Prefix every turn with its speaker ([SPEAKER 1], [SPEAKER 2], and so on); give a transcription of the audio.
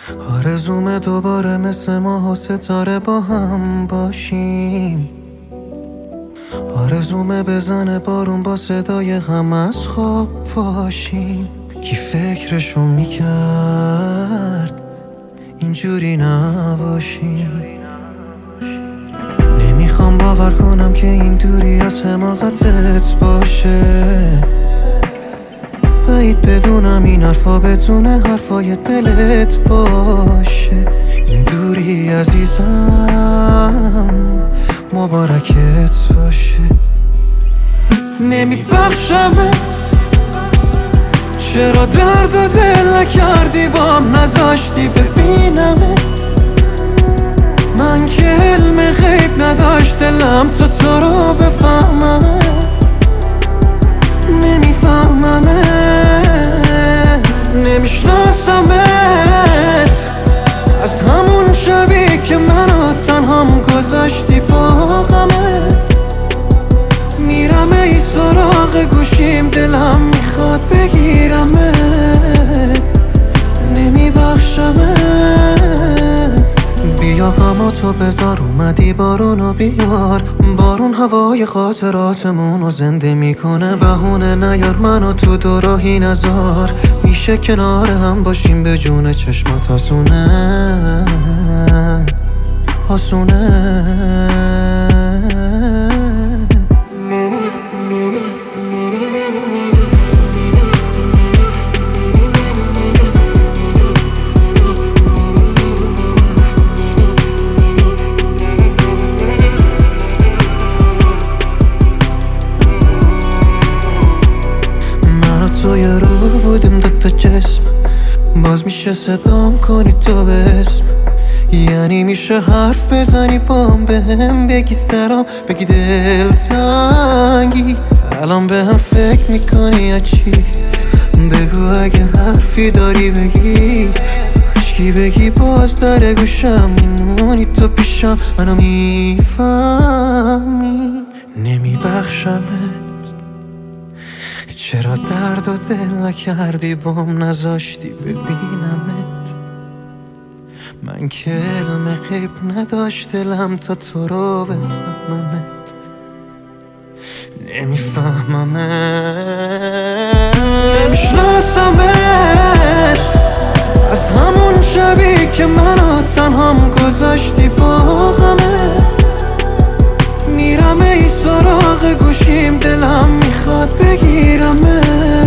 [SPEAKER 1] آرزومه دوباره مثل ماه و ستاره با هم باشیم. آرزومه بزنه بارون با صدای غم از خواب باشیم. کی فکرشو میکرد اینجوری نباشیم. نمیخوام باور کنم که این دوری از حماقتت باشه. بعید بدونم این حرفا بتونه حرفای دلت باشه. این دوری عزیزم مبارکت باشه. نمیبخشمه چرا درد و دل نکردی بام، نذاشتی ببینمت. من که علم غیب نداشت دلم تو رو بفهممت. نمیفهممت، نمیشناسمت. از همون شبی که منو تنهام گذاشتی با غمت. میرم ای سراغ گوشیم، دلم میخواد بگیرمت. نمیبخشمت. بیا غماتو بذار، اومدی بارونو بیار. بارون هوای خاطراتمونو زنده میکنه. بهونه نیار منو تو دوراهی نذار. میشه کنار هم باشیم به جون چشمات آسونه آسونه. تو یه رو بودیم دوتا جسم، باز میشه صدام کنی تو به اسم. یعنی میشه حرف بزنی بام، بهم بگی سلام، بگی دلتنگی. الان بهم فکر میکنی یا چی؟ بگو اگه حرفی داری بگی. کشکی بگی باز در گوشم میمونی تو پیشم، منو میفهمی. نمیبخشمت چرا درد و دل نکردی بام، نذاشتی ببینمت. من که علم غیب نداشت دلم تا تو رو بفهممت. نمیفهممت، نمیشناسمت. از همون شبی که منو تنهام گذاشتی با غمت. میرم ای سراغ گوشیم، دلم میخواد بگیرمت.